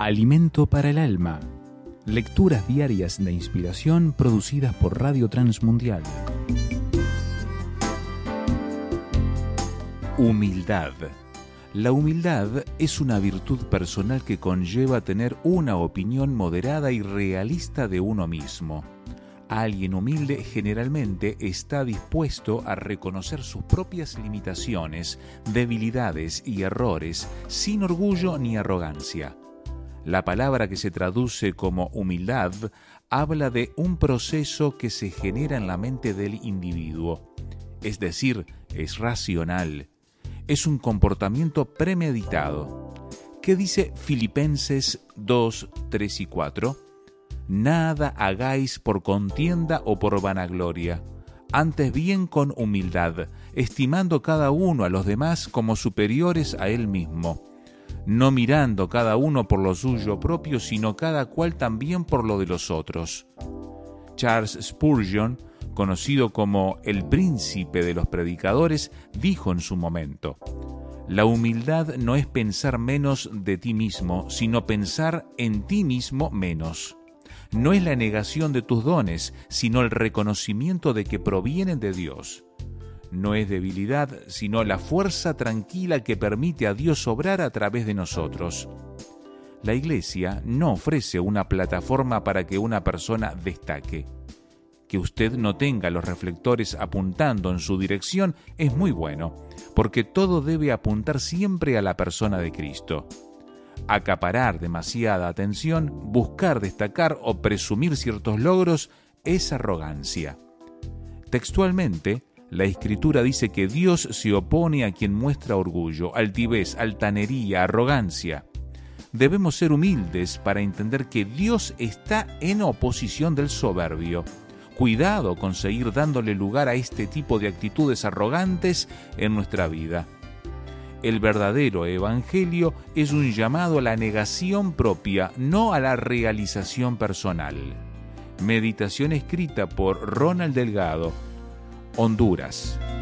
Alimento para el alma. Lecturas diarias de inspiración producidas por Radio Transmundial. Humildad. La humildad es una virtud personal que conlleva tener una opinión moderada y realista de uno mismo. Alguien humilde generalmente está dispuesto a reconocer sus propias limitaciones, debilidades y errores sin orgullo ni arrogancia. La palabra que se traduce como humildad habla de un proceso que se genera en la mente del individuo. Es decir, es racional. Es un comportamiento premeditado. ¿Qué dice Filipenses 2, 3 y 4? Nada hagáis por contienda o por vanagloria, antes bien con humildad, estimando cada uno a los demás como superiores a él mismo, no mirando cada uno por lo suyo propio, sino cada cual también por lo de los otros. Charles Spurgeon, conocido como el príncipe de los predicadores, dijo en su momento: la humildad no es pensar menos de ti mismo, sino pensar en ti mismo menos. No es la negación de tus dones, sino el reconocimiento de que provienen de Dios. No es debilidad, sino la fuerza tranquila que permite a Dios obrar a través de nosotros. La Iglesia no ofrece una plataforma para que una persona destaque. Que usted no tenga los reflectores apuntando en su dirección es muy bueno, porque todo debe apuntar siempre a la persona de Cristo. Acaparar demasiada atención, buscar destacar o presumir ciertos logros es arrogancia. Textualmente, la Escritura dice que Dios se opone a quien muestra orgullo, altivez, altanería, arrogancia. Debemos ser humildes para entender que Dios está en oposición del soberbio. Cuidado con seguir dándole lugar a este tipo de actitudes arrogantes en nuestra vida. El verdadero evangelio es un llamado a la negación propia, no a la realización personal. Meditación escrita por Ronald Delgado, Honduras.